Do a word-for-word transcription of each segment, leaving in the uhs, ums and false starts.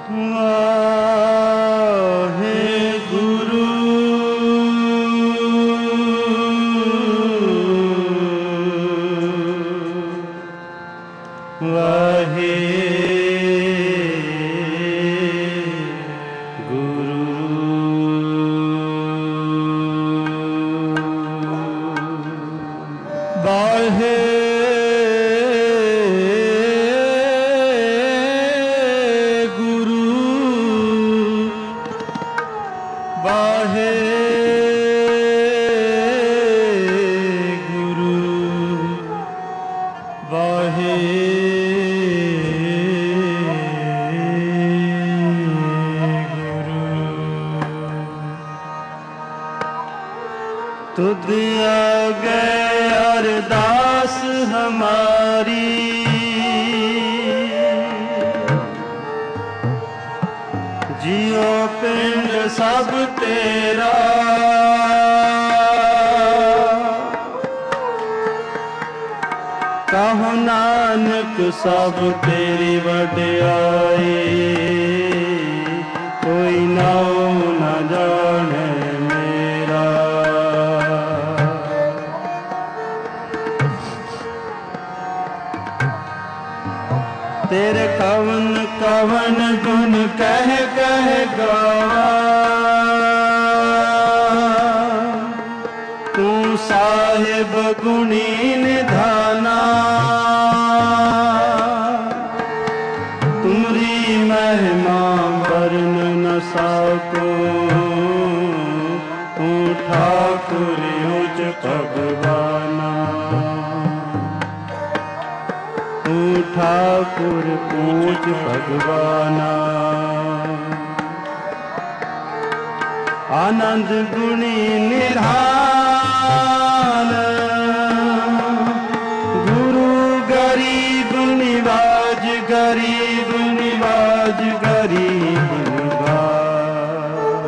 तुद आगे अरदास हमारी, जियो पिंड सब तेरा, कहो नानक सब तेरी वड्याई, कोई नाम न जाने मेरा। तेरे कवन कवन गुण कह कह गावा, तू साहिब गुणी निधाना, तुमरी महिमा वर्ण न साको, तू ठाकुर उच भगवाना, तू ठाकुर पूज भगवाना। आनंद गुणी निधान, गुरु गरीब निवाज, गरीब निवाज, गरीब निवाज।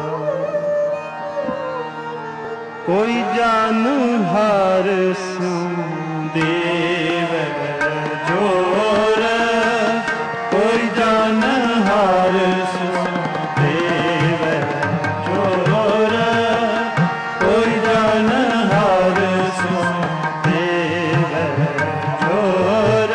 कोई जान हार सो देव जोर, कोई जान हार सो देव जोर, कोई जान हार सो देव जोर।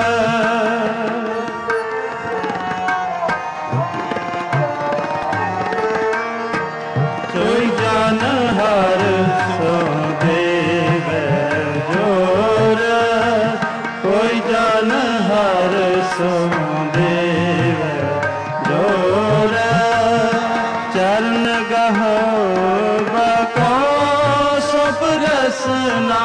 कोई जान हार सो देव जोर, कोई जान हार सो देव जोर। चरण गहो बको सुप रसना,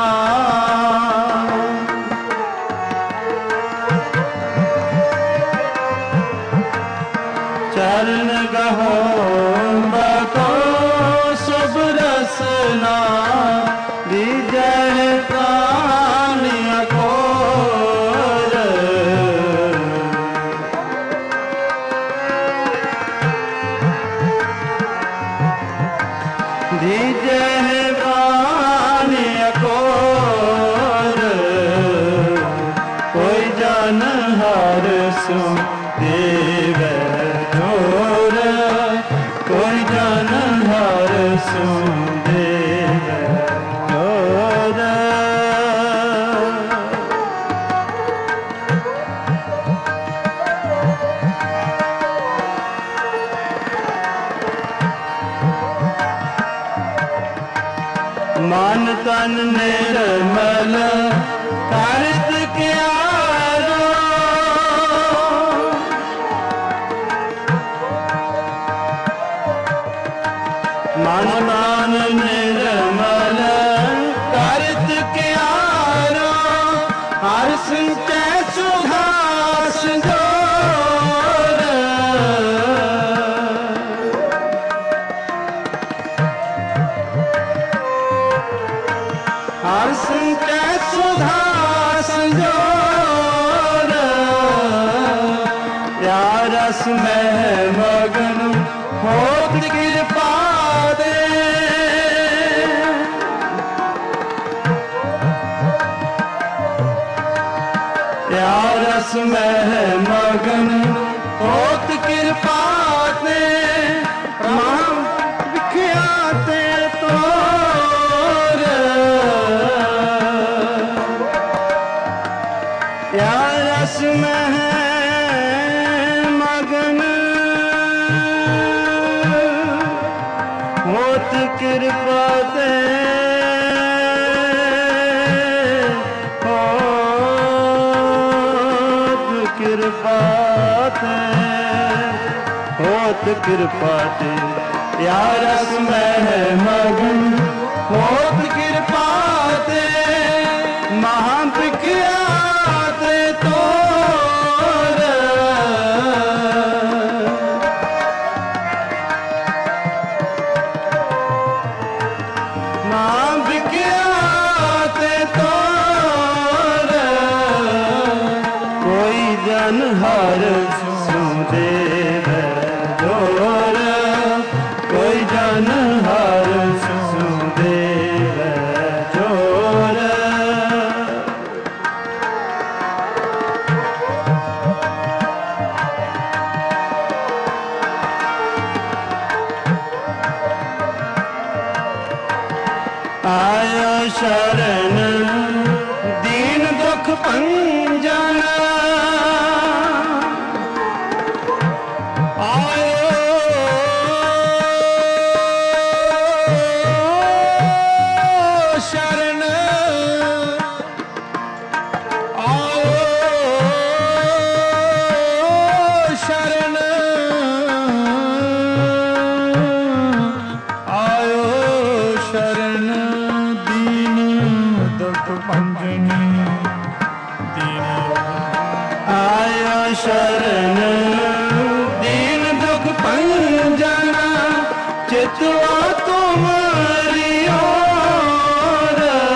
चरण गहो बको सुप रसना, विजय प्राण अकोर। विजय प्राण अकोर, कोई जान हार सो देव जोर, कोई जान हार सो देव जोर। मान तन निर्मल करत क्यारो, मान तन निर्मल करत क्यारो, हर संचय सुधास जोर। हर संचय सुधास जोर, प्यार रस में मगन होत कृपा दे। प्यार रस में मगन होत कृपा ते महा विख्याते तोर या रस में मगन होत कृपा ते कृपा ते होत कृपा ते या रस में मगन होत कृपा ते महाविख्यात तोर महाविख्यात तोर कोई जन हर सुदेव जोर कोई जन हर सुदेव जोर आयो शरण दीन दुख भंजन शरण दीन दुख भंजना चितवा तुम्हारी ओर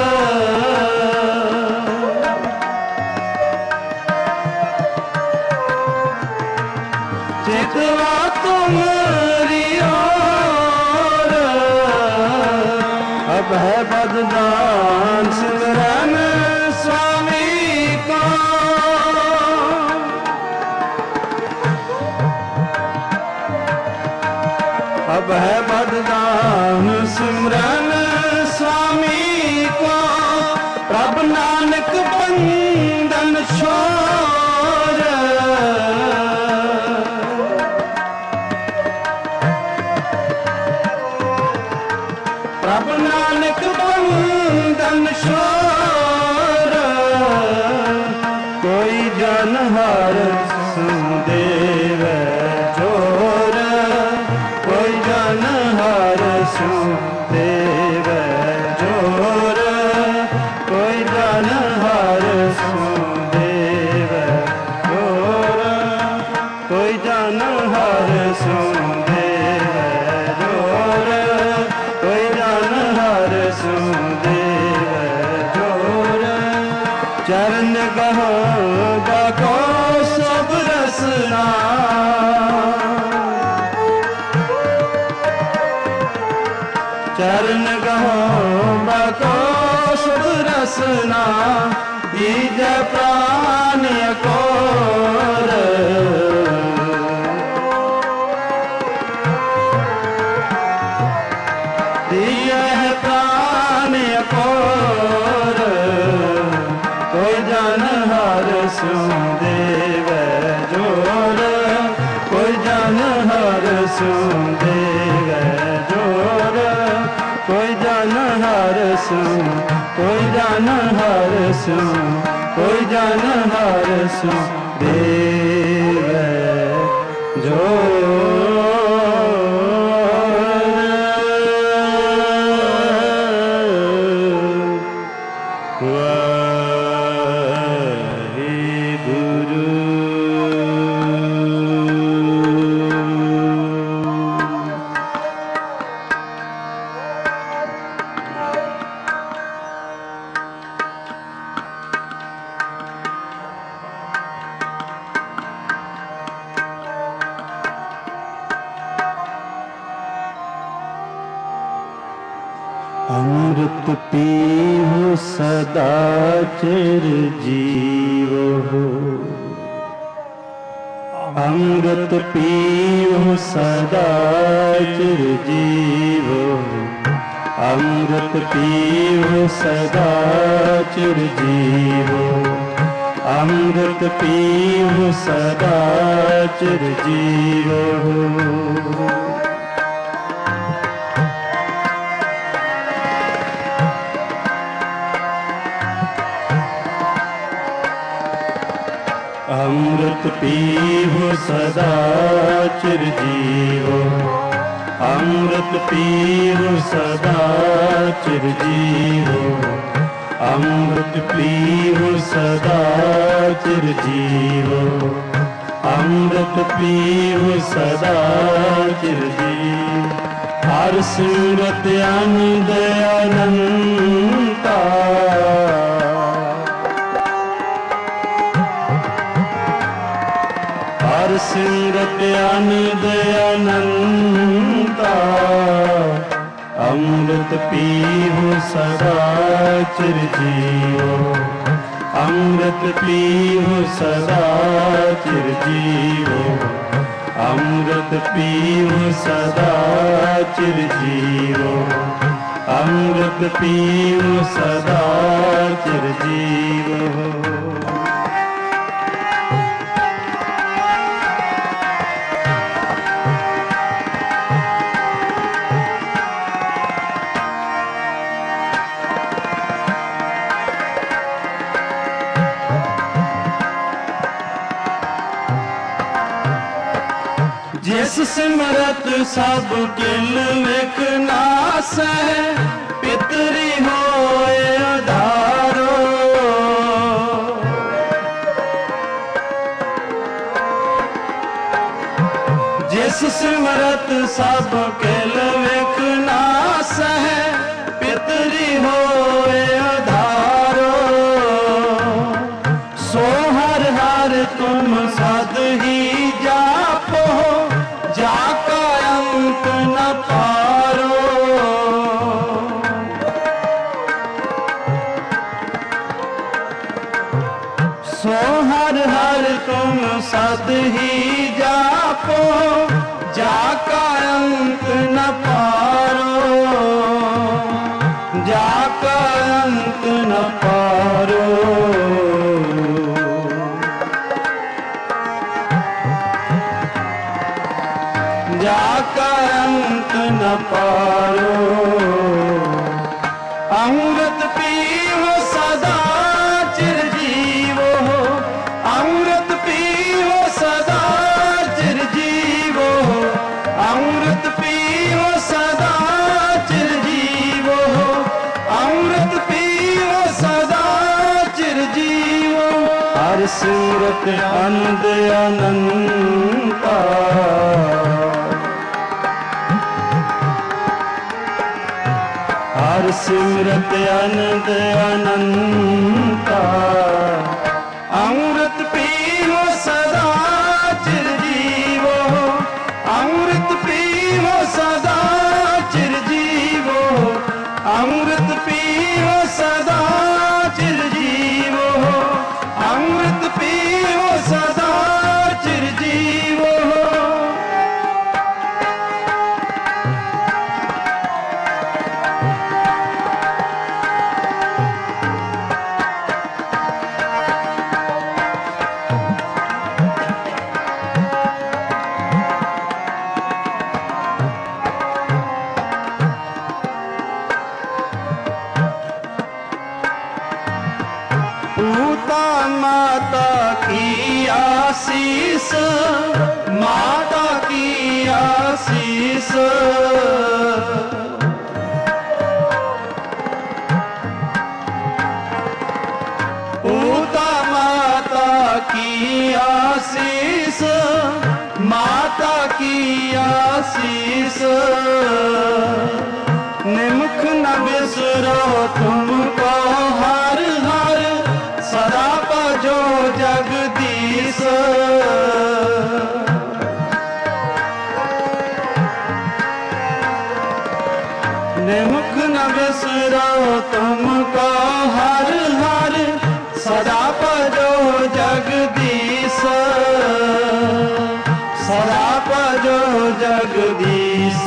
चितवा तुम्हारी ओर अब है बददान सिमरन स्वामी को अब है बददान सिमरन स्वामी को प्रभ नानक बंधन छोड़ प्रभ नानक बंधन छोड़ कोई जन हर सुदेव जोर कोई जन हर सुदेव जोर कोई जन हर सुदेव जोर कोई जन हर सुदेव जोर कोई जन हर सुदेव जोर चरण गहो गो सब रसना चरण गहो बको शुभ रसना दीज प्राण कोर दिय प्राण कोर कोई जन हर सुदेव जोर कोई जन हर सुदेव जोर कोई जन हर सु कोई जन हर सु कोई जन हर सु देव अमृत पीहु सदा चिर जीव हो अमृत पीओ सदा चिरजीवो, अमृत पीओ सदा चिरजीवो, अमृत पीओ सदा चिरजीवो। अमृत पीओ सदा चिरजीवो, अमृत पीओ सदा चिरजीवो, अमृत पीओ सदा चिरजीवो, अमृत पीओ सदा चिरजीवो। हर सिमरत आनंद अनंता, हर सिमरत आनंद अनंता, अमृत पीओ सदा चिरजीवो, अमृत पीओ सदा चिरजीवो, अमृत पीओ सदा चिरजीवो, अमृत पीओ सदा चिरजीवो। जिस सिमरत सब किल विख नास है, पितरी होए उधारो। जिस सिमरत सब किल विख नास है, पितरी होए उधारो। सो हर हर तुम सद ही जापो, जाका अंत न पारो। सो हर हर तुम सद ही जापो, जाका अंत न पारो, जाका अंत न पारो। जाका अंत न पारो। अमृत पीओ सदा चिरजीवो, अमृत पीओ सदा चिरजीवो, अमृत पीओ सदा चिरजीवो, अमृत पीओ सदा चिरजीवो। हर सूरत आनंद अनंता, हर सिमरत आनंद अनंता। अमृत पीओ सदा चिरजीवो, अमृत पीओ सदा चिरजीवो, अमृत पीओ सदा चिरजीवो, अमृत पीओ सदा चिरजीवो। माता की आशीष, माता की आशीष। पूता माता की आशीष, माता की आशीष। निमुख न बिसरो तुमको हर हर, सदा भजो जगदीश। निमुख न बिसरो तुमको हर हर, सदा भजो जगदीश। जगदीश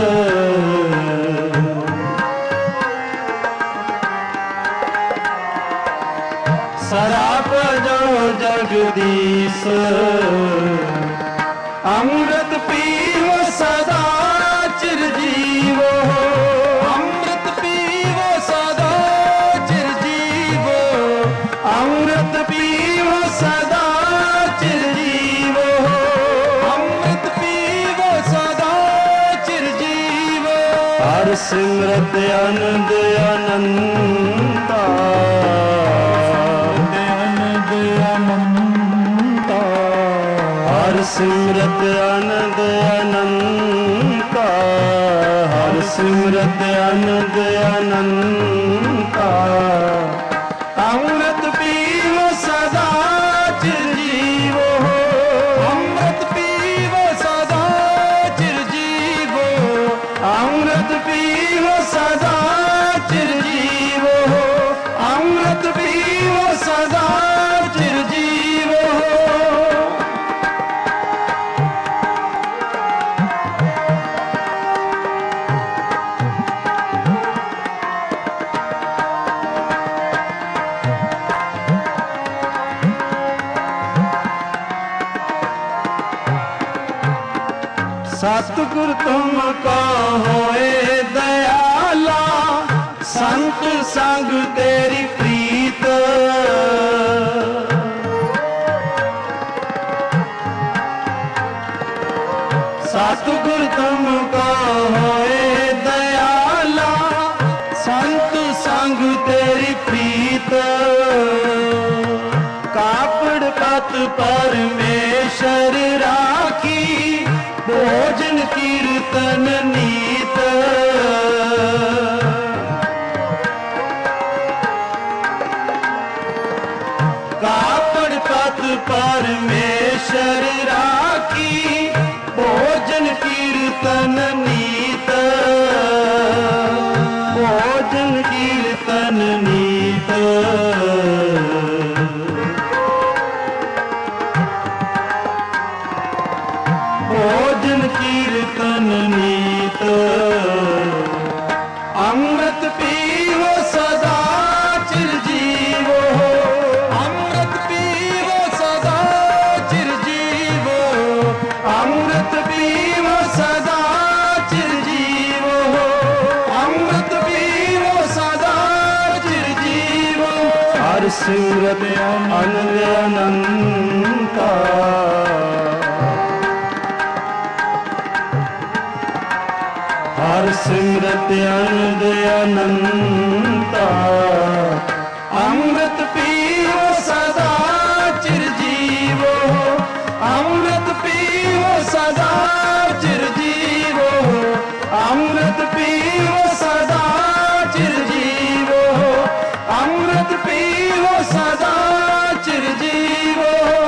सराप जो जगदीश अमृत पीवो सदा चिरजीवो अमृत पीवो सदा चिरजीवो अमृत पीवो सदा चिरजीवो अमृत पीवो सदा चिरजीवो हर सिमरत आनंद अनंता आनंद अनंता हर सिमरत आनंद अनंता हर सिमरत आनंद अनंता अमृत पीवो सदा चिरजीवो अमृत पीवो सदा चिरजीवो अमृत पीवो सदा चिरजीवो अमृत पीवो सदा चिरजीवो सतगुर तुमको होए दयाला संत संग तेरी प्रीत सतगुर तुमको होए दयाला संत संग तेरी प्रीत कापड़ पत परमेश्वर राखी भोजन कीर्तन नीत कापड़ पत परमेश्वर राखी भोजन कीर्तन नीत भोजन कीर्तन नीत भोजन कीर्तन नीत अमृत पीवो सदा चिरजीवो अमृत पीवो सदा चिरजीवो अमृत पीवो सदा चिरजीवो अमृत पीवो सदा चिरजीवो हर सूरत आनंद अनंता हर सिमरत आनंद अनंता अमृत पीवो सदा चिरजीवो अमृत पीवो सदा चिरजीवो अमृत पीवो सदा चिरजीवो अमृत पीवो सदा चिरजीवो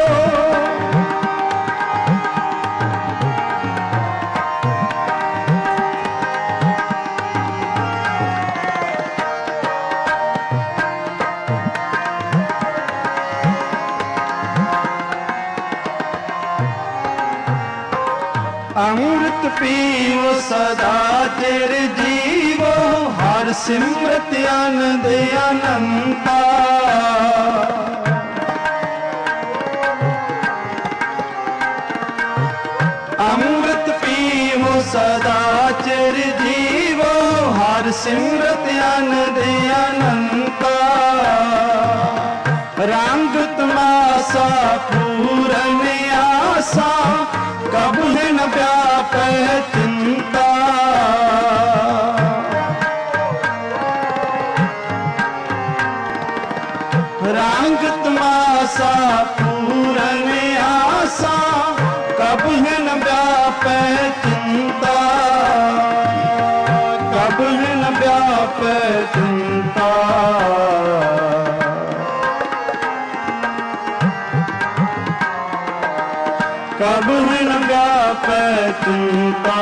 अमृत पीवो सदा तेरे जीवो हर सिमरत आनंद अनंता अमृत पीवो सदा तेरे जीवो हर सिमरत आनंद अनंता रंग तमाशा पूरन आशा कब है न व्याप चिंता रंग तमाशा पूरन आशा कब है न व्याप चिंता कब है न व्याप चिंता कब है न व्याप चिंता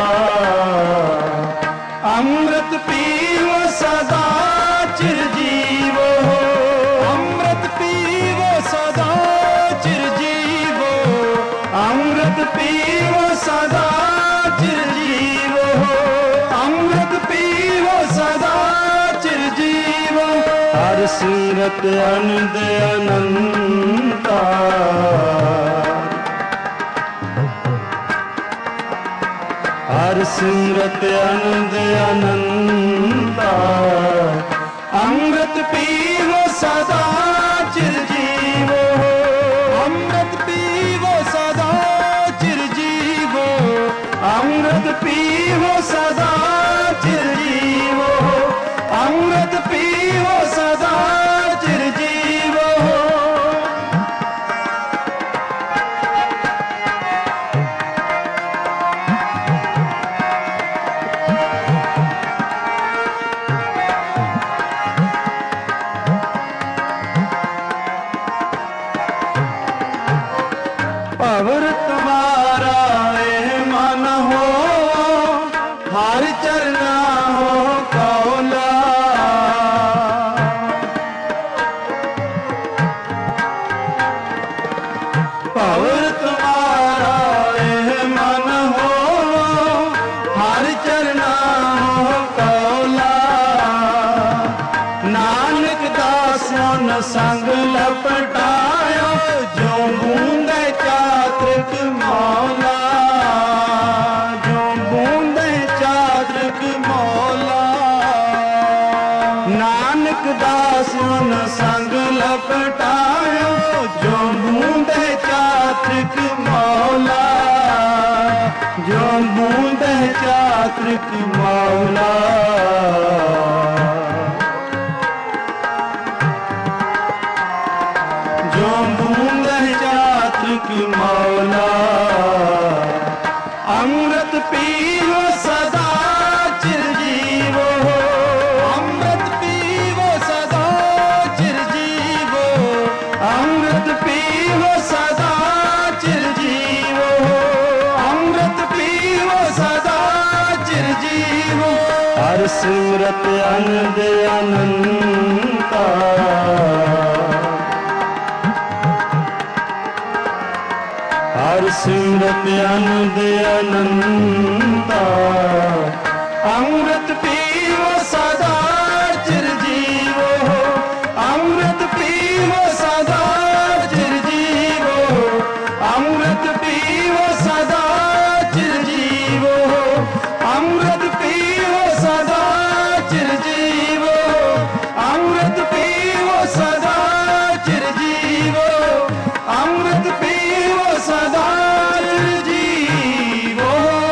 अमृत पीवो सदा चिरजीवो अमृत पीवो सदा चिरजीवो अमृत पीवो सदा चिर सिमरत अनंद अनंता हर सिमरत अनंद अनंता अमृत पीवो सदा चिरजीवो अमृत पीवो सदा चिरजीवो अमृत पीवो सदा चिरजीवो अमृत पीवो सदा चिरजीवो पवर तुम्हारा ए मन हो हर चरना हो कौला पवर तुम्हारा ए मन हो हर चरना हो कौला नानक दासों न संग लपटायो जो बूंदे चातृक मौला जो बूंदे चातृक मौला नानक दास न संग लपटायो जो बूंदे चातृक मौला जो बूंदे चातृक मौला जो बूंदे चातृक मौला अमृत पीवो सदा चिरजीवो अमृत पीवो सदा चिरजीवो अमृत पीवो सदा चिरजीवो अमृत पीवो सदा चिरजीवो हर सिमरत अनंद अनंता हर सिमरत अनंद अनंता अमृत पीवो सदा चिरजीवो अमृत पीवो सदा चिरजीवो अमृत पीवो सदा चिरजीवो अमृत पीवो सदा चिरजीवो अमृत पीवो सदा चिरजीवो अमृत पीवो सदा चिरजीवो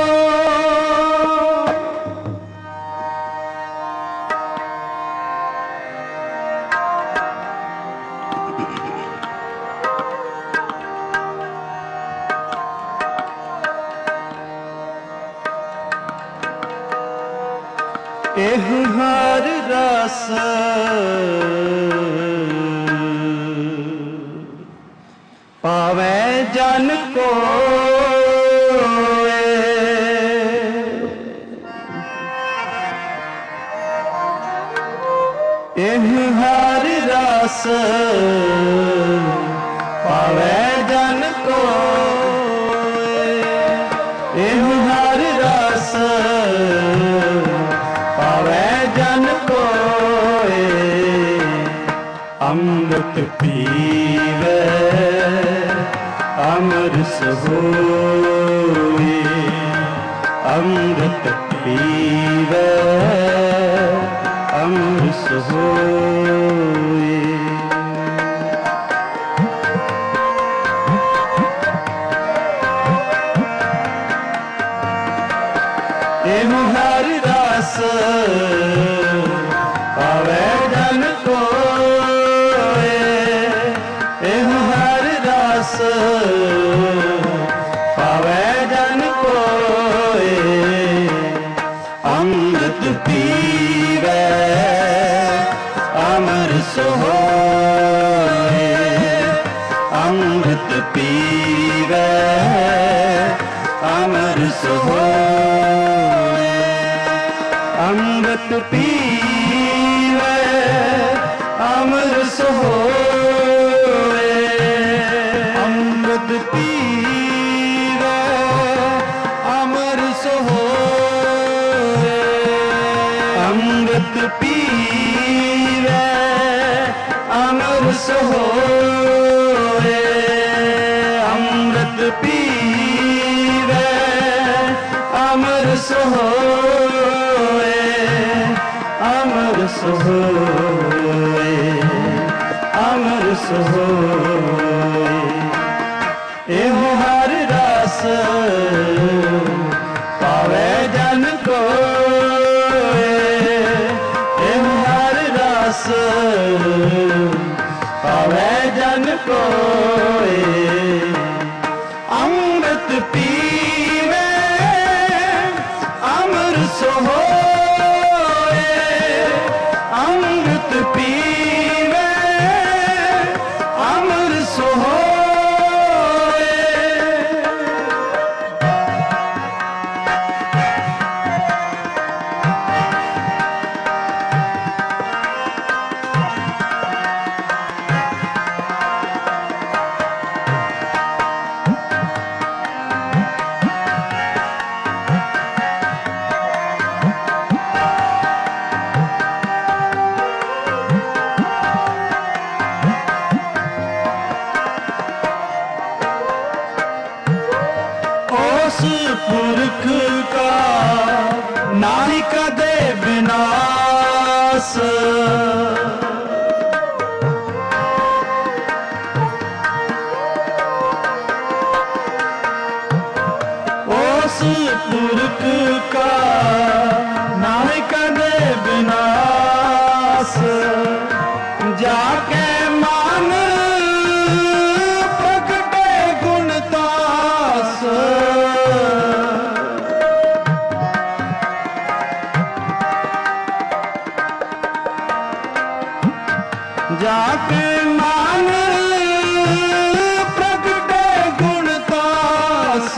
एह हर रस पावे जन को एह हर रस पावे जन को एह हर रस पावे जन को अमृत पीवे अमृत होए अमृत पीवे अमृत होए एह हर रस पावे जन को एह हर रस पावे जन को अमृत पीवे अमृत होए अमृत पीवे अमृत होए अमृत पीवे अमृत होए अमृत पीवे अमृत होए अमृत पीवे सोए अमृत पीवे अमर सोए अमर सोए अमर सोए एहो हर रस पावे जन को एहो हर रस पावे जन को अमृत पीवे अमर सोए अमृत पीवे अमर सोए पुरख का नाई कदे विनाश उस पुरख का नाई कदे विनाश जाके मान प्रगटे गुणतास जाके मान प्रगटे गुणतास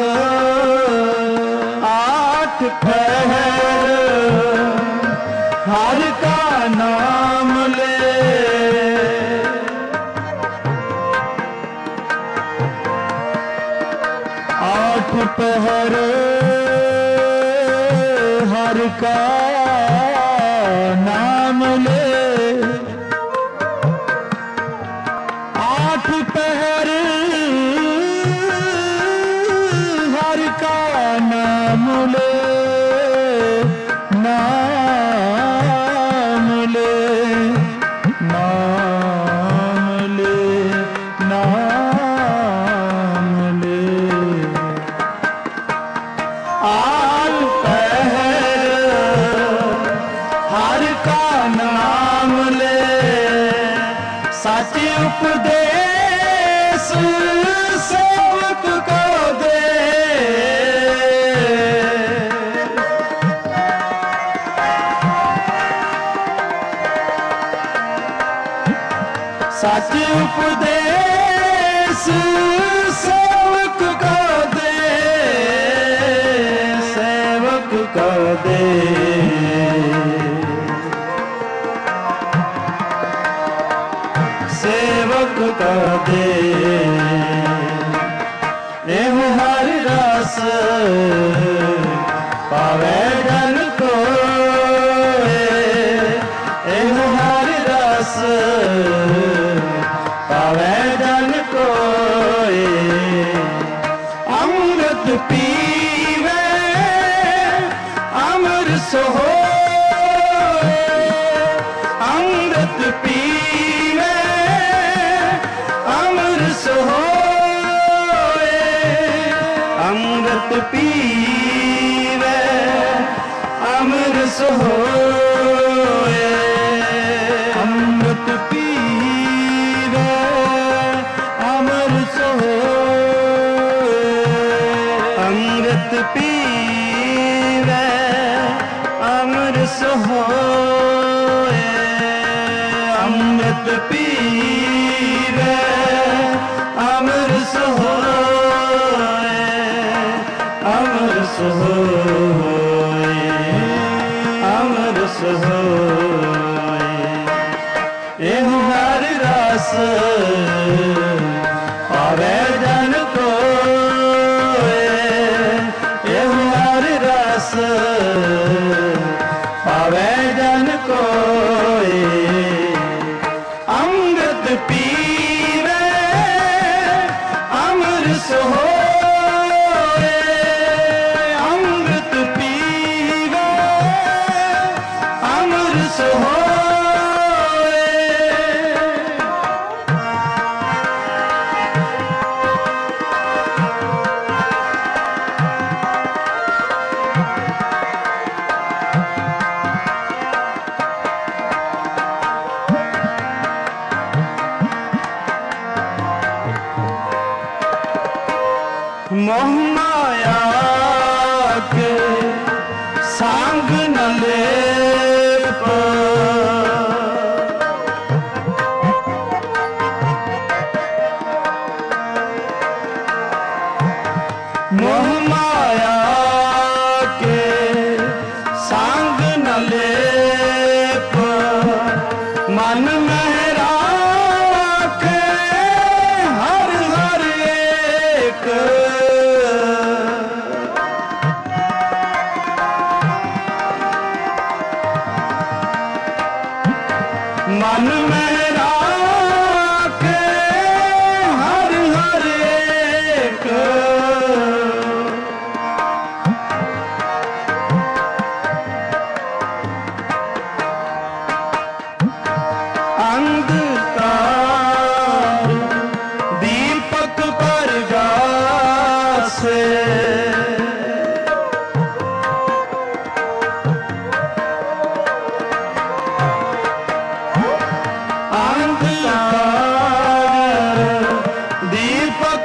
आठ पहर हर का नाम ले आठ पहर हर का नाम ले आठ पहर हर का नाम ले नाम ले नाम ले नाम ले आठ पहर हर का नाम ले सच उपदेश सेवक को दे सच उपदेश सेवक को दे सेवक को दे सेवक का दे एहो हर रस पावे जन को एहो हर रस पावे जन को अमृत पीवे अमर सोए अमृत पीवे अमर सोए अमृत पीवे अमर सोए अमृत पीवे अमर सोए अमृत पीवे अमर सोए अमृत पीवे अमर सोए अमर सोए अमर सोए एहो हर रस पावे जन को एहो हर रस पावे जन को अमृत पी सांग न लेप मोह माया के सांग न लेप मन में राखे हर हर एक मन में राखे हर हर एक अंधकार दीपक परगासे दीपक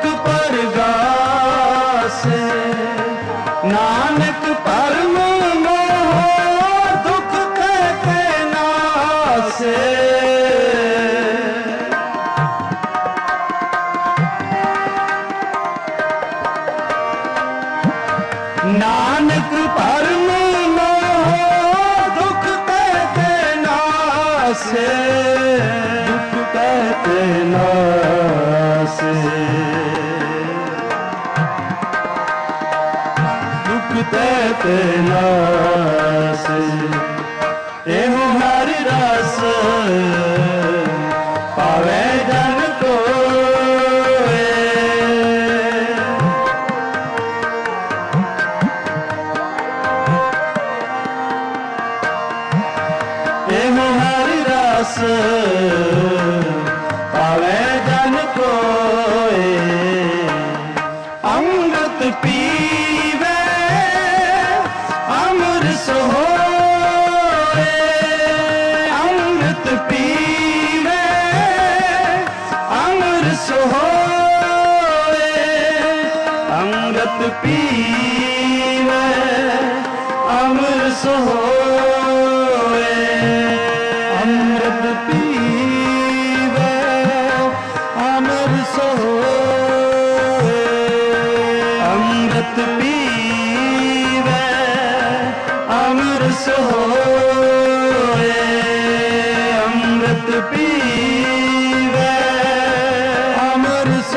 परगासे नानक परम मोह दुख कहते नासे नानक परम मोह दुख कहते नासे दुख कहते नासे दुख कहते नासे एहो हरि रस पावे जन कोय एहो हरि रस पावे जन कोय अमृत पीवे अमृत होए अमृत पीवे अमृत होए अमृत पीवे अमृत होए अमृत पीवे अमृत होए अमृत पीवे अमृत होए अमृत पीवे अमृत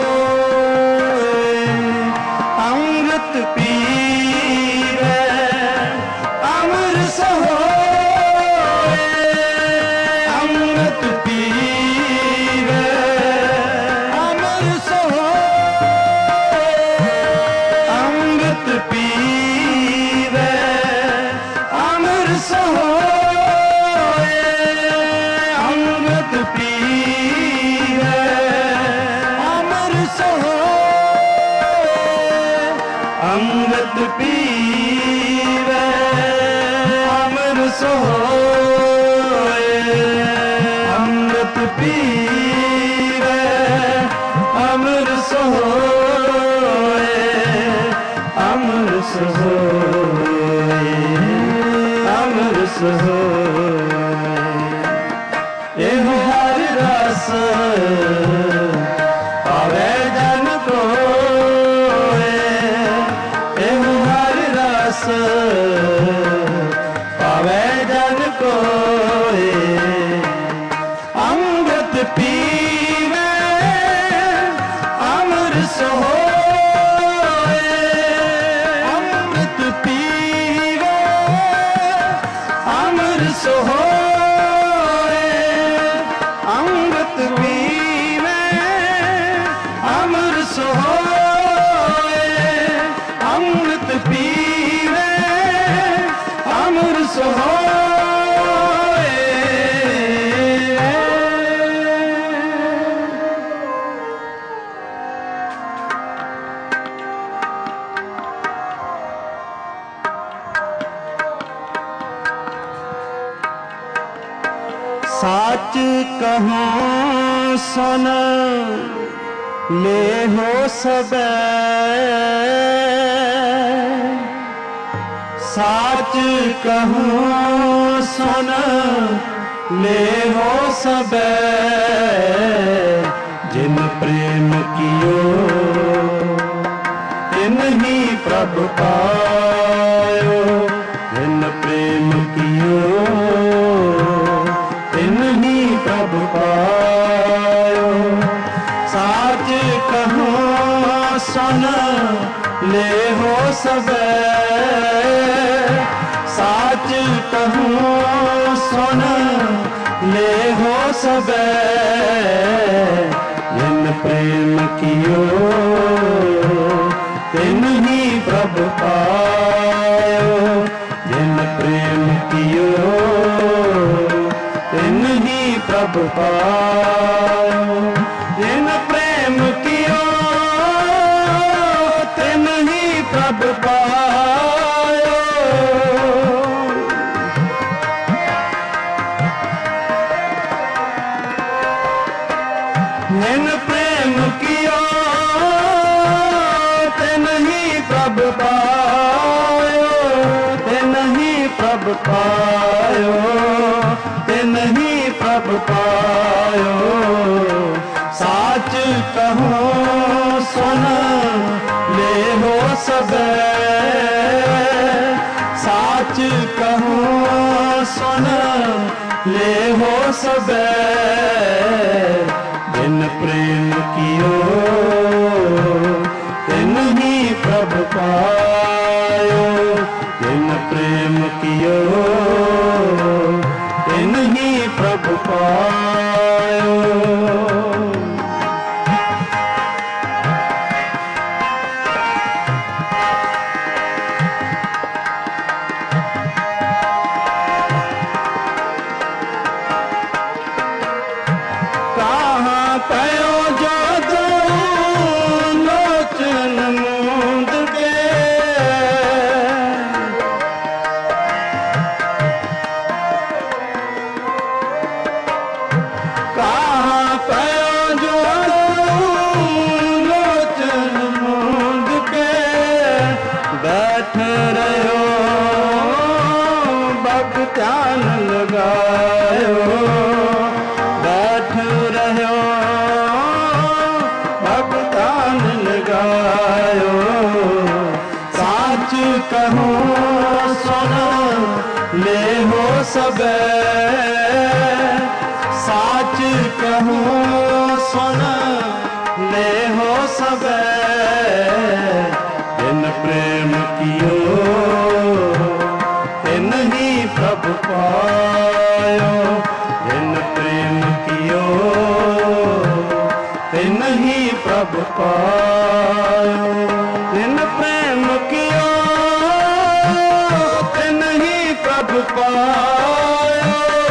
होए अमृत पीवे अमृत होए अमृत पीवे अमृत होए अमृत पीवे अमृत होए अमृत पीवे अमृत होए अमृत पीवे अमृत होए अमृत पीवे अमृत होए अमृत होए अमृत होए एहो हरि रस पावे जन कोय एहो हरि रस पावे जन कोय अमृत पीवे अमृत होए अमृत पीवे अमृत होए अमृत पीवे अमृत होए अमृत पीवे अमृत होए साच कहूँ सुन ले हो सब साच कहूँ सुन ले हो सबे, जिन प्रेम कियो तिन ही प्रभु पायो, जिन प्रेम कियो तिन ही प्रभु पायो। साच कहूँ सुन ले हो सबे, साच कहूँ सुन ले हो सबे, जिन प्रेम कियो तिन ही प्रभु पायो, जिन प्रेम कियो तिन ही प्रभु पायो, जिन प्रेम कियो तिन ही प्रभु पायो। जिन प्रेम कियो तिन ही प्रभु पायो, तिन ही प्रभु पायो, तिन ही प्रभु पायो। साच कहूँ सुन ले हो सबे, साच कहूँ सुन ले हो सबे, जिन प्रेम कियो तिन ही प्रभु पायो, जिन प्रेम कियो तिन ही प्रभु पायो। कहाँ पयो जो दो लोचन मूंद के, कहाँ पयो जो लोचन मूंद के, बैठ रहो भगत्यान लगायो, बैठ रहो भगतान लगायो। साच कहूँ सुन ले हो सबे, साच कहूँ सुन ले हो सबे, जिन प्रेम कियो तिन ही प्रभु पायो, जिन प्रेम कियो तिन ही प्रभु पायो, जिन प्रेम कियो तिन ही प्रभु पायो।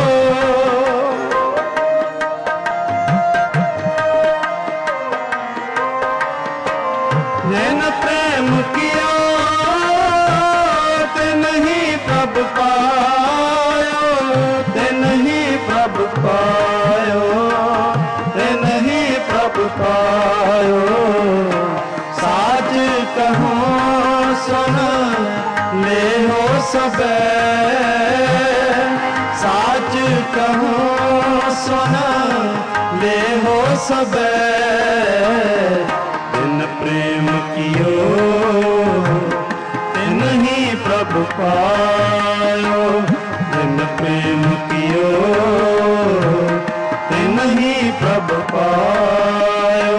जिन प्रेम कियो तिन ही प्रभु पायो, तिन ही प्रभु पायो, तिन ही प्रभु पायो। साच कहूँ सुन ले हो सबे, साच कहूँ सुन ले हो सबे, जिन प्रेम कियो तिन ही प्रभु पायो, जिन प्रेम कियो तिन ही प्रभु पायो।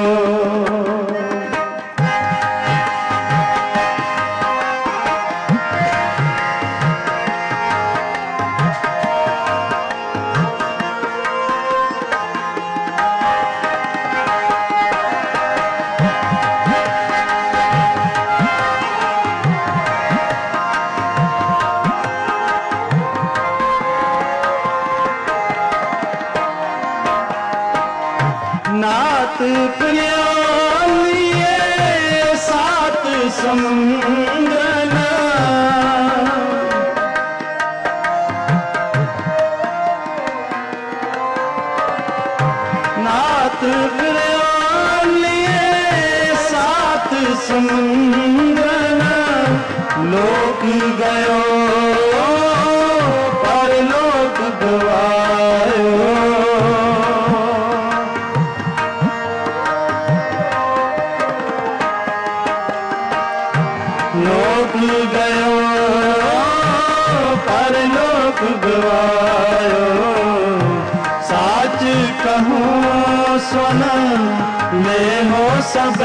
नात प्रियालिए सात समुद्रना, नात प्रियालिए सात समुद्रना, लोक गयो परलोक गवायो। लोक गयो परलोक गवायो। साच कहूँ सुन ले हो सब,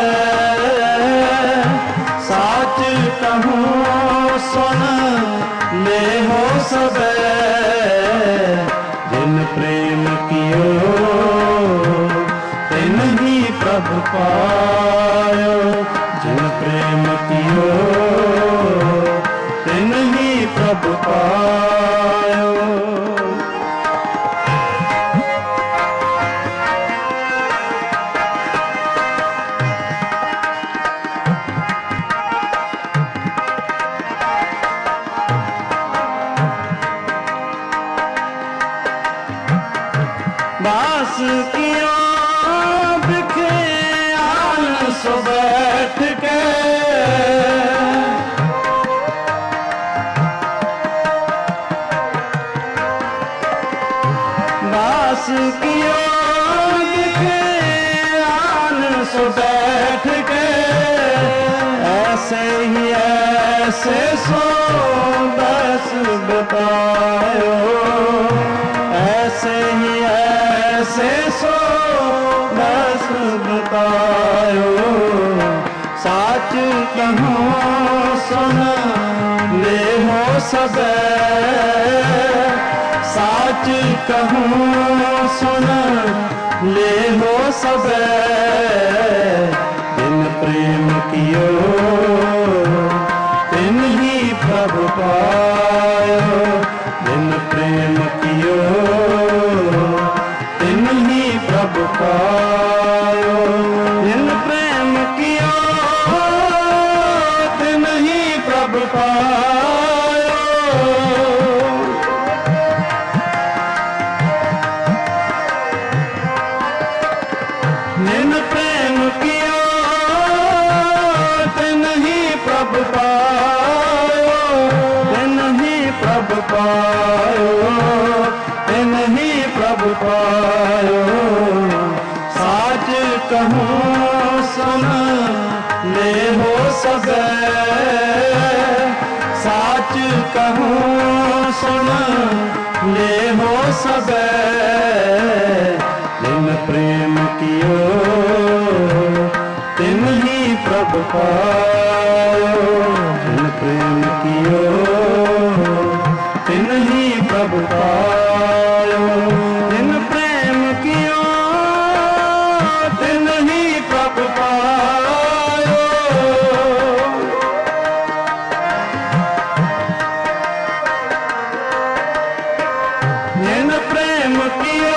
साच कहूँ सुन ले हो सब। जिन प्रेम कियो तिन ही प्रभु पायो। जिन प्रेम कियो तिन ही प्रभु पायो। बास किया बिखे आन सो बैठ के, बास किया बिखे आन सो बैठ के। ऐसे ही ऐसे सो बस बतायो, ऐसे ही ऐसे सो बस बतायो। साच कहूँ सुन ले हो सब, साच कहूँ सुन ले हो सब। जिन प्रेम कियो तिन ही प्रभु पायो। जिन प्रेम कियो तिन ही प्रभु पायो। जिन प्रेम कियो तिन ही प्रभु पायो। जिन प्रेम कियो तिन ही प्रभु पायो। तिन ही प्रभु पायो। तिन ही प्रभु पायो। साच कहूँ सुन ले हो सब, साच कहूँ सुन ले हो सब। जिन प्रेम कियो तिन ही प्रभु पायो। जिन प्रेम कियो तिन ही प्रभु पायो। जिन प्रेम कियो तिन ही प्रभु पायो। जिन प्रेम कियो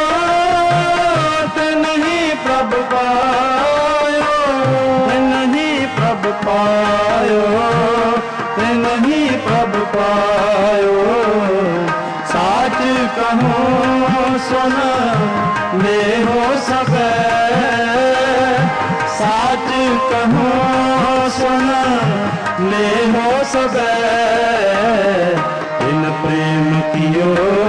तिन ही प्रभु पायो। तिन ही प्रभु पायो। तिन ही प्रभु पायो। साच कहूँ सुन ले हो सब, साच कहूँ सुन ले हो सब। तिन प्रेम कियो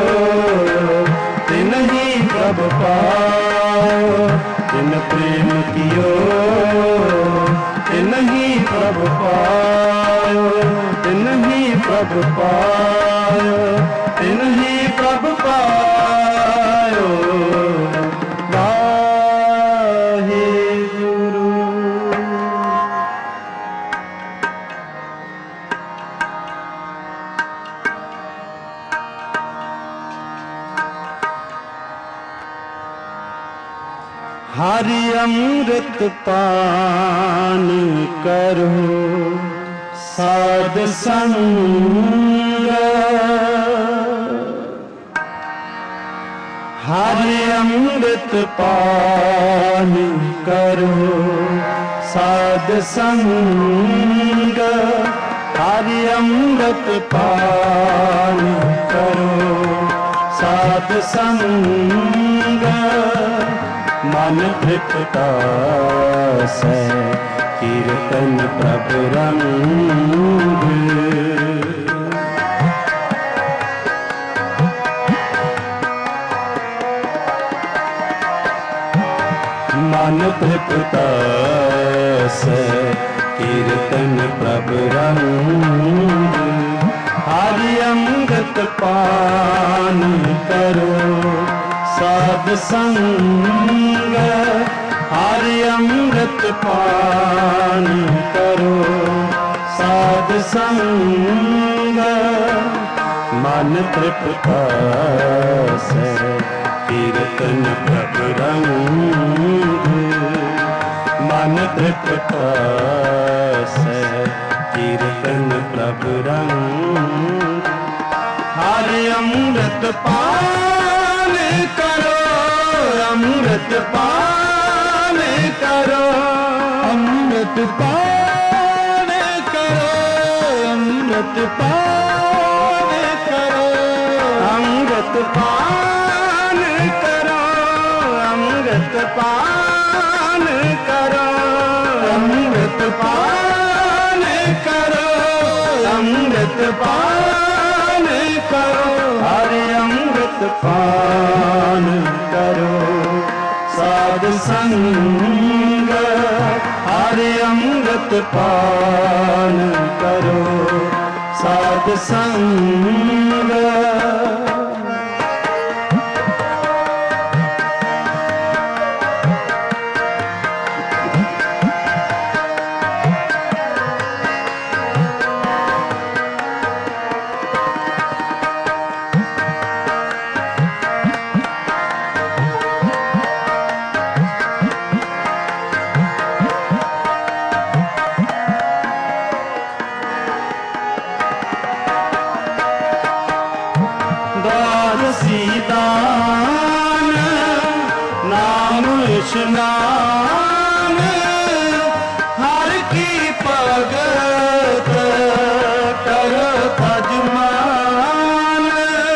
तिन ही प्रभु पायो। तिन प्रेम कियो तिन ही प्रभु पायो। तिन ही प्रभु पायो। तिन ही प्रभु पायो। वाहे गुरु। हरि अमृत पान करो साध संग। हरि अमृत पान करो साध संग। हरि अमृत पान करो साध संग। मन तृप्ता से कीर्तन प्रभु रंग। तृप्ता से कीर्तन प्रभु रंग। हरि अमृत पान करो साध संग। हरि अमृत पान करो साध संग। मन तृप्ता से कीर्तन प्रभु रंग। मन तृप्ता से कीर्तन प्रभु रंग। हरि अमृत पान करो अमृत पान करो अमृत पान करो अमृत पान करो अमृत पान करो अमृत पान करो अमृत पान करो अमृत पान करो। हरि अमृत पान करो साध संग। हरि अमृत पान करो साध संग। दान नाम स्नान हर की भगत करो तजमान।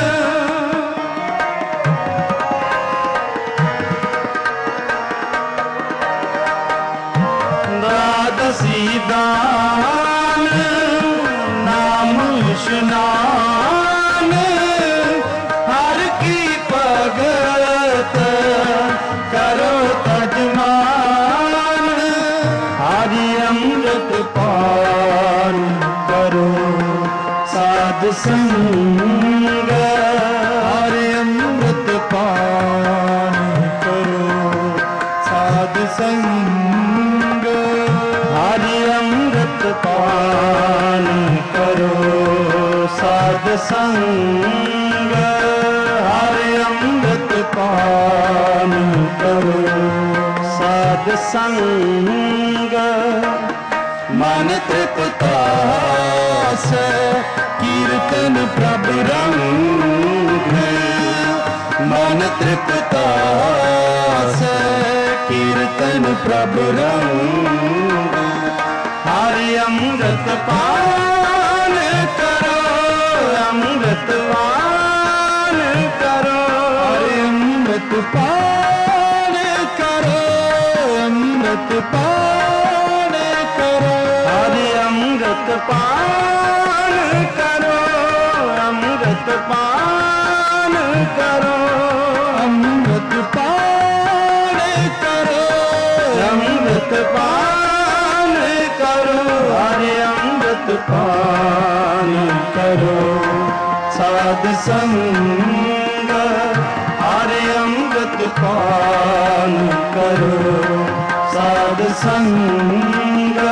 द्वादशी दान नाम स्नान हर की भगत करो तजमान। हरि अमृत पान करो साध संग। हरि अमृत पान करो साध संग। हरि अमृत पान करो साध संग। हरि अमृत पान करो साध संग। मन तृप्ता से कीर्तन प्रभु रंग। मन तृप्ता से कीर्तन प्रभु रंग। हरि अमृत पान करो अमृत पान करो अमृत पान करो अमृत पान करो। हरि अमृत पान करो अमृत पान करो अमृत पान करो अमृत पान करो। हरि अमृत पान करो साध संग। हरि अमृत पान करो साध संग।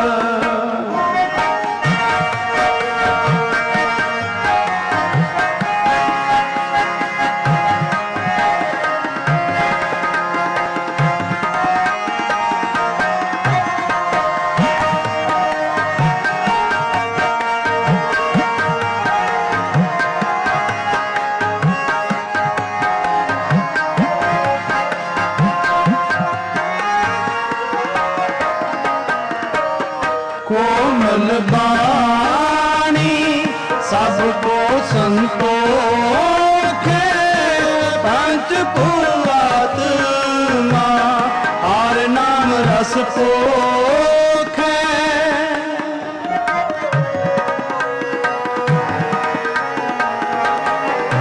कोमल बाणी सबको संतोष पंच पूर्वात्मा और नाम रस पोख।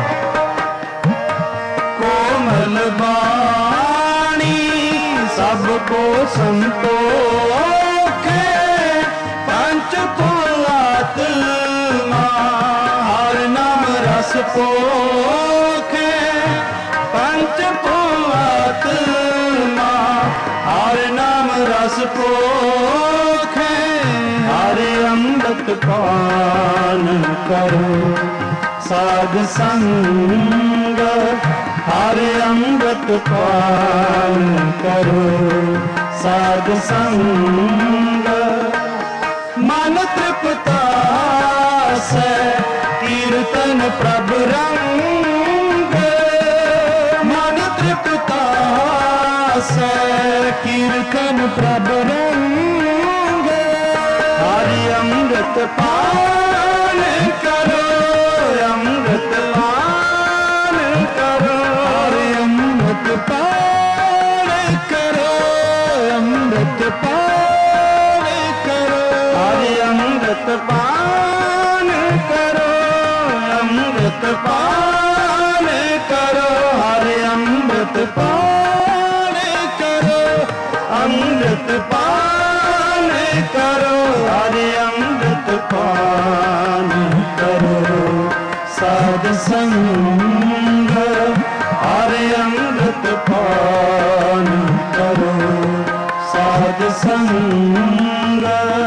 कोमल बाणी सब सबको संतोख पंच आत्मा हर नाम रस पोख पंच आत्मा हर नाम रस पोख हरे अमृत पान करो साध संग हरे अमृत पान करो साध संग मन तृप्ता से कीर्तन प्रभु रंग मन तृप्ता से कीर्तन प्रभु रंग हरि अमृत पान करो अमृत पान करो हरि अमृत पान करो अमृत पान करो हरि अमृत पान करो अमृत पान करो हरि अमृत पान करो अमृत पान करो हरि अमृत पान करो साध संग हरि अमृत पान करो साध संग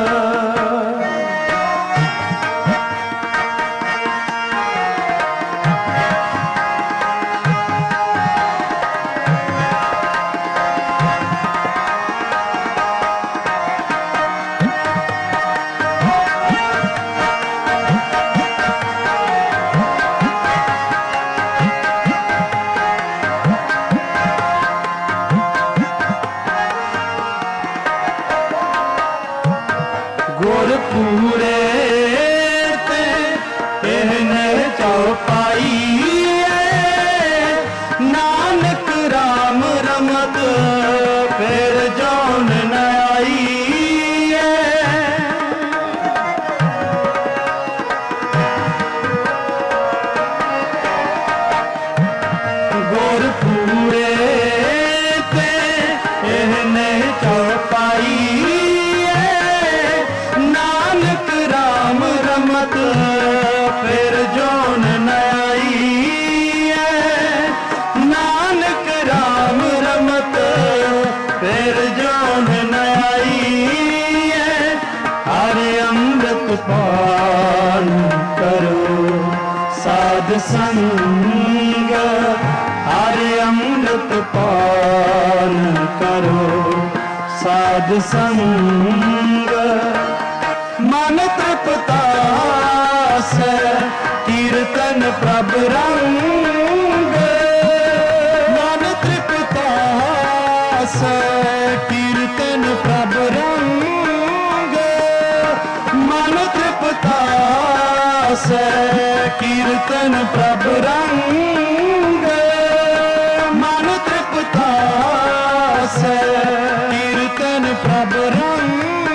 पूरे ते इन्ने चौपाई नानक राम रमत फिर जौन न आई गुर पूरे ते इन्ने चौपाई रमत फिर जौन नई नानक राम रमत फिर जौन नई हरि अमृत पान करो साध संग हरि अमृत पान करो साध संग मन तृप्ता से कीर्तन प्रभु रंग मन तृप्ता से कीर्तन प्रभु रंग मन तृप्ता से कीर्तन प्रभु रंग मन तृप्ता से कीर्तन प्रभु रंग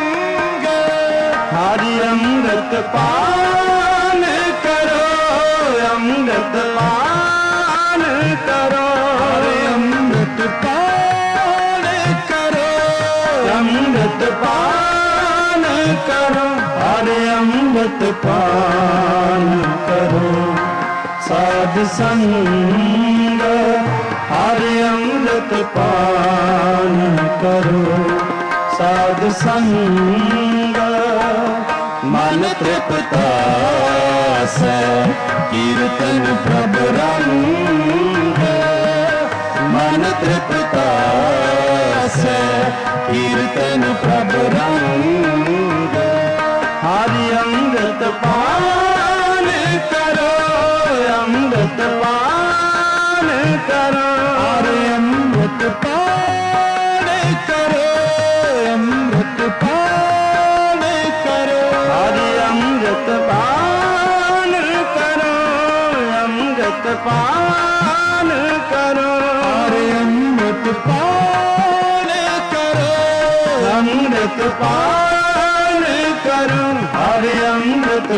हरि अमृत पान करो अमृत पान करो हरि अमृत पान करो अमृत पान करो हरि अमृत पान करो साध संग हरि अमृत पान करो साध संग मन तृप्ता से कीर्तन प्रभु रंग मन तृप्ता से कीर्तन प्रभु रंग हरि अमृत पान करो अमृत पान करो हरि अमृत पान करो अमृत पान करो हरि अमृत पान करो अमृत पान करो हरि अमृत पान करो अमृत पान करो हरि अमृत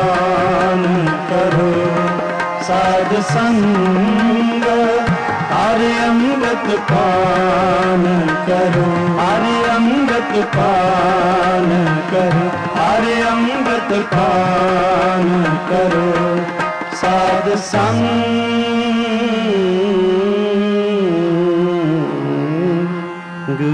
पान करो साध संग हरि अमृत पान करो, हरि अमृत पान करो, हरि अमृत पान करो। साध संग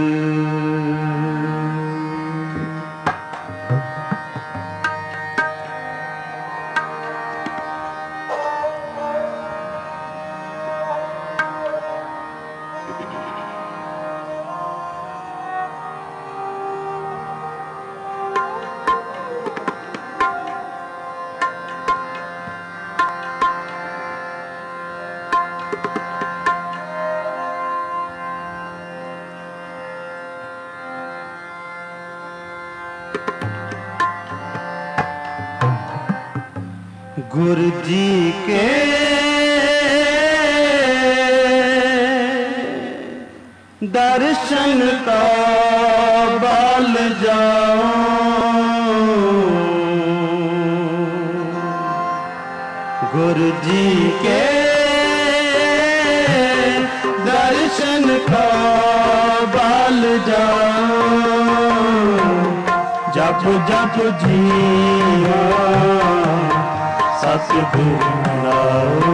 गुरु जी के दर्शन का बल जाओ, गुरु जी के दर्शन का बल जाओ। जप जप जीवा सतगुरु नाओ,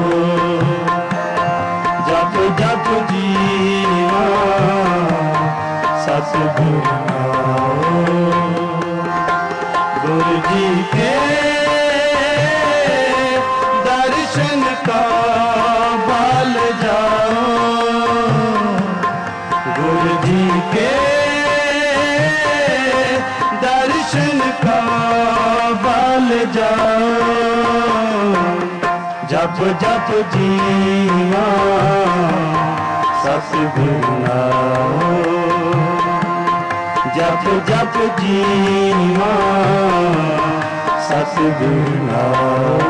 जप जप जीवा सतगुरु नाओ। गुरु जी के दर्शन का बल जाओ, गुरु जी के दर्शन का बल जाओ। जप जप जीवा सतगुरु नाओ, जप जप जीवा सतगुरु नाओ।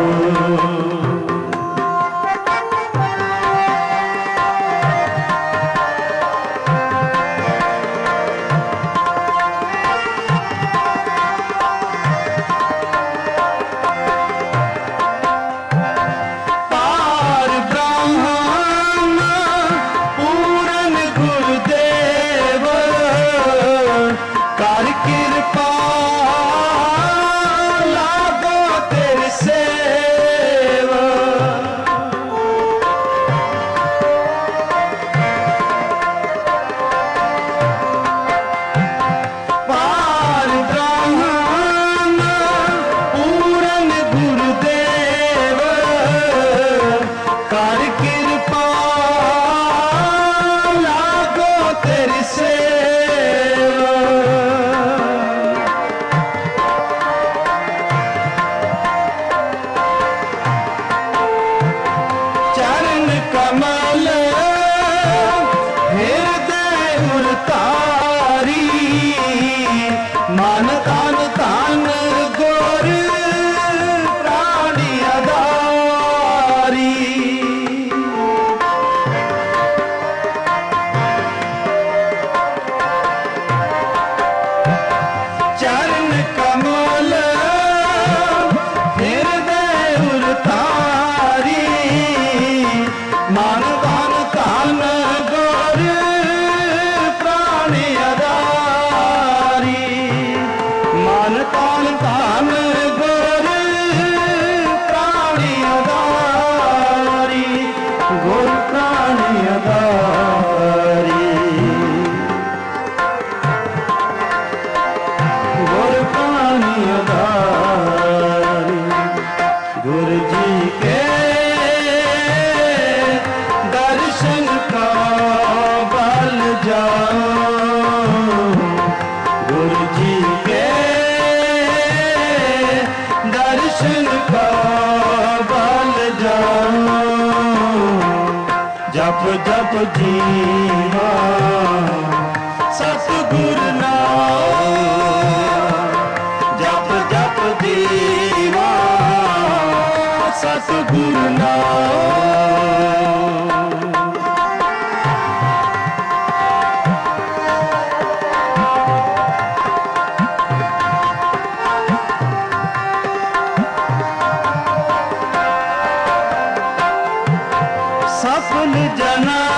जप जप जीवा सतगुरु नाओ, जप जप जीवा सतगुरु नाओ। सफल जना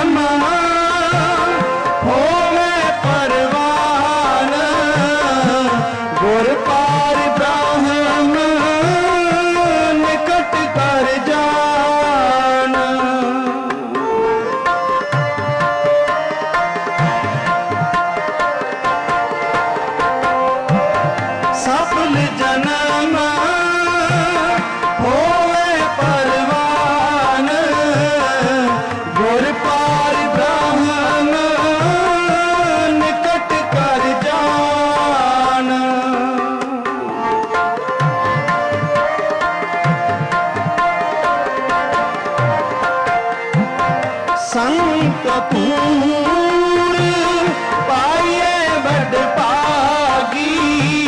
संत पूर पाइए बड़ पागी,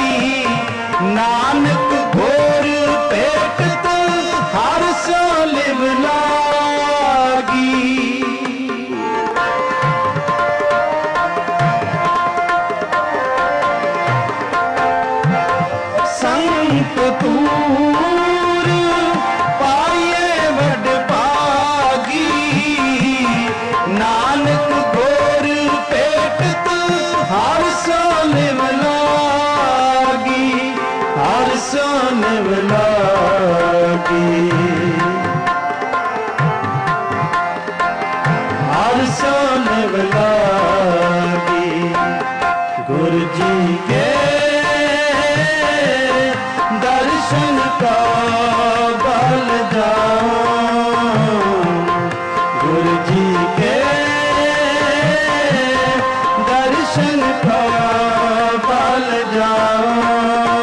नानक घोर पेट तो हर सो लिव लागी। संत पूर पाइए बड़ पागी, नानक घोर पेट तो हर सो लिव लागी, हर सो लिव लागी, हर सो लिव लागी। गुरु जी के दर्शन का बल जाओ, गुरु जी के दर्शन का बल जाओ।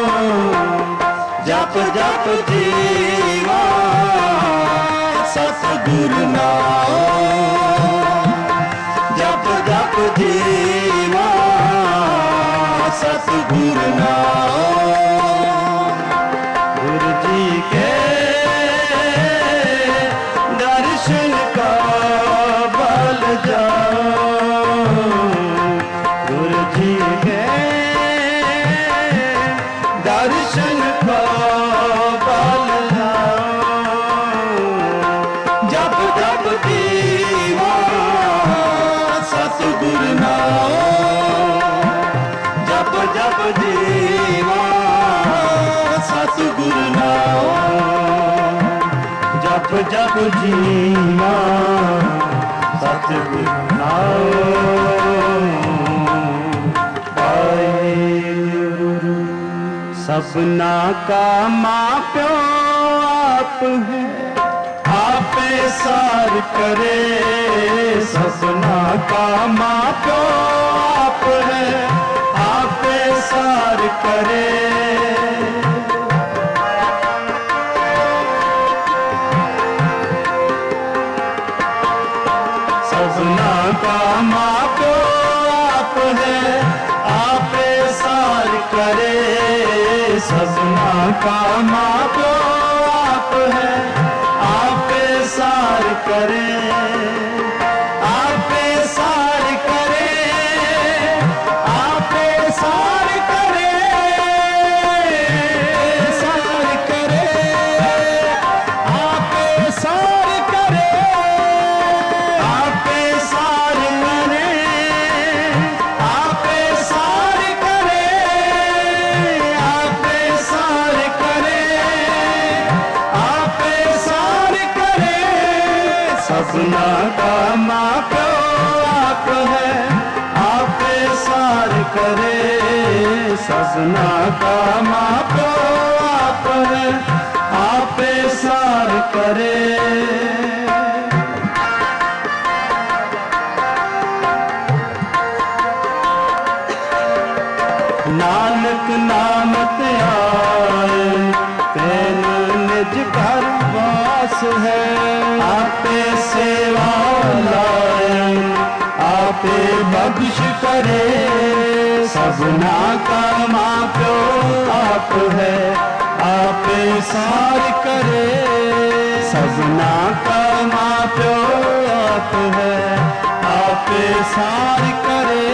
जप जप जीवा सतगुरु नाम, जप जप जीवा सतगुरु नाम। गुरु जी के दर्शन का बल जाओ, गुरु जी के दर्शन का बल जाओ। जप जप जीवा सतगुरु नाम, जप जप जीवा सतगुरु नाम, जप जप जीवा सतगुरु नाम। वाहेगुरु सबना का माँ प्यो आप है, आपे सार करे। सबना का माँ प्यो आप है, आपे सार करे। सबना का माँ प्यो आप है, आपे सार करे। सबना का माँ प्यो आप है, आपे सार करे। आपे सार करे, आपे सार करे, सार करे, आपे सार करे, आपे सार करे, आपे सार करे, आपे सार करे, आपे सार करे। सबना का माँ प्यो आप है, आपे सार करे। सबना का माँ प्यो आप है, आपे सार करे। नानक नाम ते आए, तेन निज घर वास है। आपे सेवा लाए, आपे बख्श करे। सबना का माँ प्यो आप है, आपे सार करे। सबना का माँ प्यो आप है, आपे सार करे।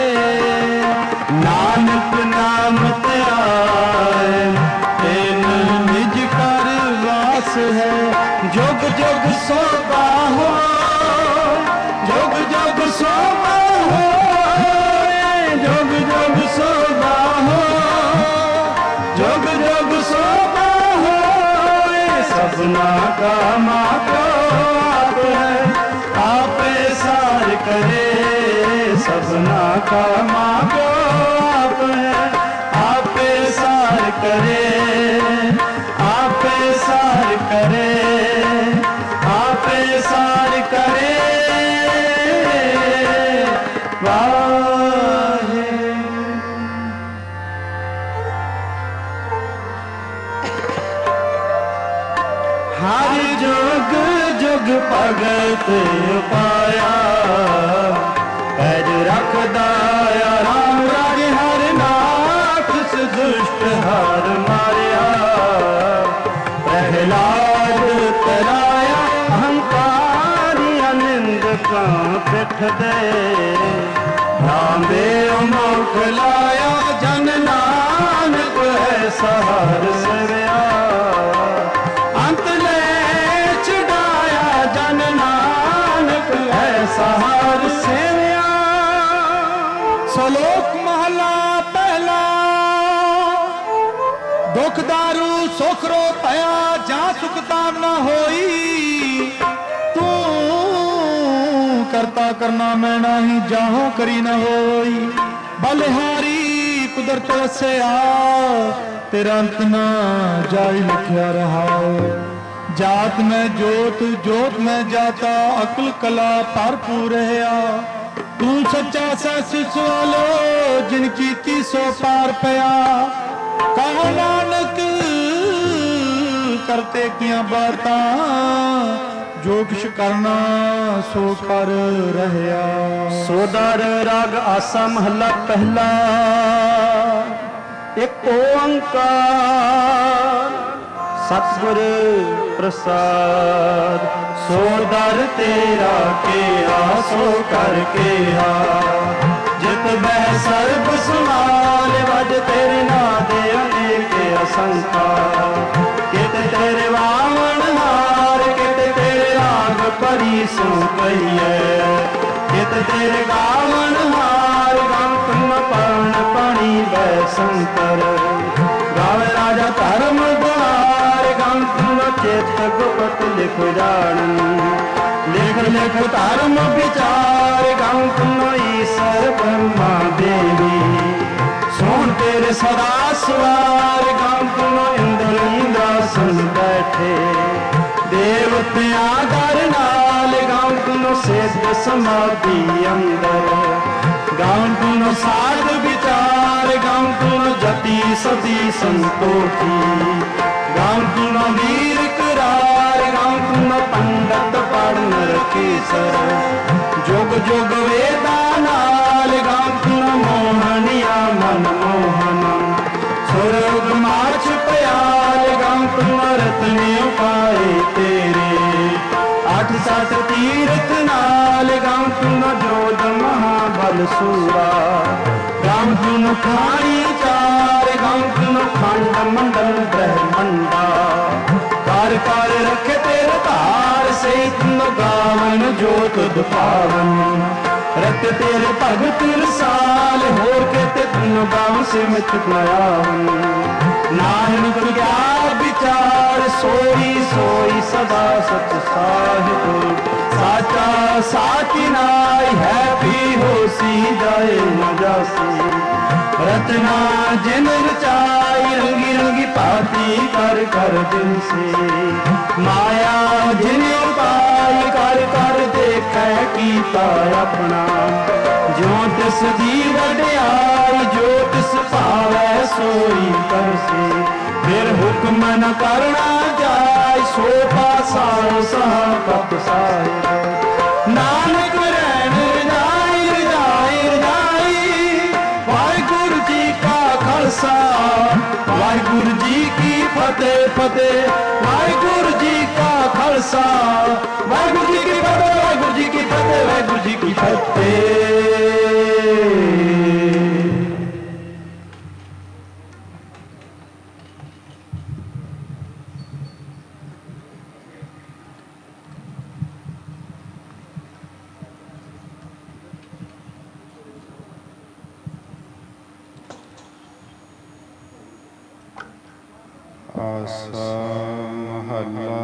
नानक नाम ते आए, तेन निज कर वास है। जुग जुग सोबा हो, जुग जुग सोबा हो, जुग जुग सोबा हो, जुग जुग सोबा हो। सबना का माँ प्यो आप है, आपे सार करे। सबना का माँ प्यो आप है, आपे सार करे। आपे सार करे, आपे सार करे। वाहे हर जुग जुग भगत पाया, पैर रखदा राम राज हर नाथ, दुष्ट हार मारिया। प्रहलाद तराया अहंकारी, अनिंदकां पिठ दे, रामे मुख लाया जन नानक ऐसा हर सेविया। अंत ले छुड़ाया जन नानक ऐसा हर सेविया। सलोक महला पहला, दुख दारू सुख रो पया, जा सुख ताम ना होई। तू करता करना मैं नाही, जाहो करी न होई। बलिहारी कुदरत वसे आ, तेरा अंत ना जाई लिखिया रहा। जात में जोत जोत में जाता, अकल कला भरपूर रहा। तू सच्चा सस वालो, जिन कीती सो पार पया। कहो नानक करते किया बातां, जो किश करना सो कर रहया। सोदर राग आसा महला पहला। एक ओंकार सतगुर प्रसाद, सोदर तेरा केहा सो कर केहा। जित बह सर्ब समाल, वज तेरे नादे अनेक असंखा। कित तेरे वामन हार, कित तेरे राग परी सो कहिए। कित तेरे गावन हार, गंतम पण पाणी वै शंकर। गावे राजा धर्म द्वार, गंतम चेत गुपत लिख जान। लिख लिख धर्म विचार, गंतम ईश्वर ब्रह्मा देवी। सोन तेरे सदा सवार, गंतम इंद्र इंद्रासन बैठे। देवतियां दर नाल, गंतम सिद्ध समाधि अंदर। गंतम साध विचार, गंतम जति सती संतोषी। गंतम वीर करार, गंतम पंडित पढ़ केसर। जुग जुग वेदा नाल, गंतम मोहनिया मन मोहन। सुरग माच प्याल, गंतम रत्न पाए तेरे। अठ सठ तीरथ नाल, गंतम जोध महाबल सूरा। गंतम खाणी चार, गंतम खंड मंडल ब्रह्मंडा। कर कर रखे तेरे धार, से तुम गावन जोत दुपावन। रत तेरे भगत रसाल, होर के ते तुम गावन से मित नयावन। नानक क्या विचार, सोई सोई सदा सच साहिब। साचा साची नाय है भी होसी, जाए न जासी। रचना जिन रचाई, रंगी रंगी भांति कर कर दिल से। माया जिन उपाय कर कर देखै कीता अपना। जो तिस दी वड्याई, जो तिस भावै सोई करसे। फिर हुक्म न करना जाय, सो पासाओ सहा कप साहिब। नानक रैन रजाई रजाई रजाई। वाहिगुरु जी का खालसा, वाहिगुरु जी की फतेह फतेह। वाहिगुरु जी का खालसा, वाहिगुरु जी की फतेह, वाहिगुरु जी की फतेह, वाहिगुरु जी की फतेह। आसा महला